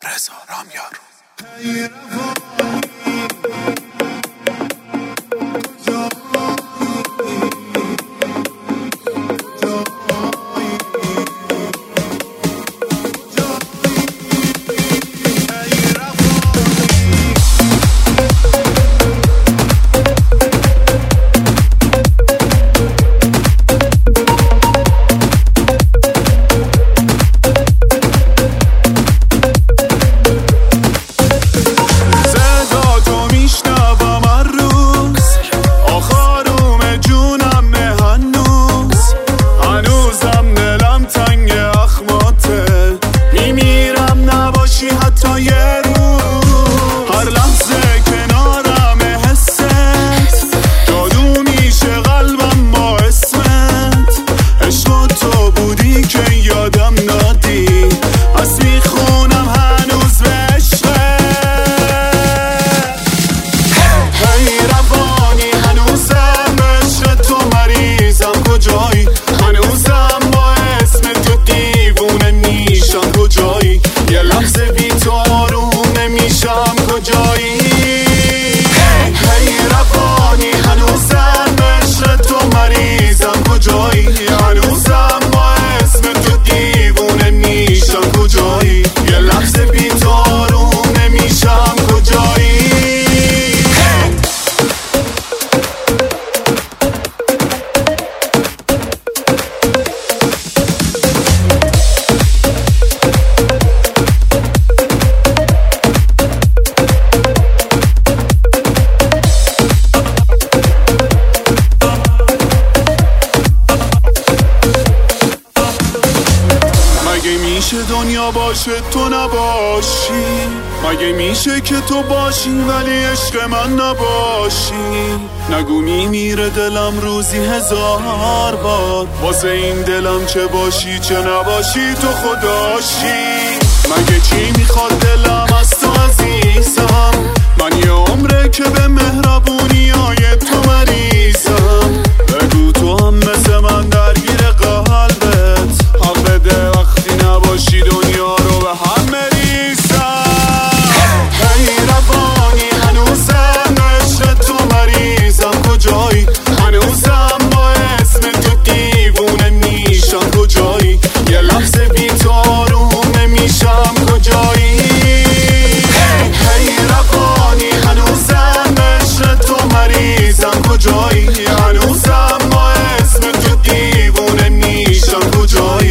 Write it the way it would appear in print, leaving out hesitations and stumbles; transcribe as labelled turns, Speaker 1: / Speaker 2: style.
Speaker 1: رضا رامیار.
Speaker 2: میشه دنیا باشه تو نباشی؟ مگه میشه که تو باشی ولی عشق من نباشی؟ نگو میمیره دلم روزی 1000 بار، واسه این دلم چه باشی چه نباشی تو خداشی. مگه چی میخواد دلم از تو عزیزم؟ من یه عمره که به مهربونی های تو مریضم. بگو تو هم مثل من درگیر قلبت، حق بده وقتی نباشی دنیا رو به هم مریضم. حیرانی هنوزم عشق تو مریضم، کجایی؟ هنوزم با اسم تو دیوونه میشم، کجایی؟ یه لحظه بی تو آروم نمیشم، کجایی؟ حیرانی هنوزم عشق تو مریضم، کجایی؟ هنوزم با اسم تو دیوونه میشم، کجایی؟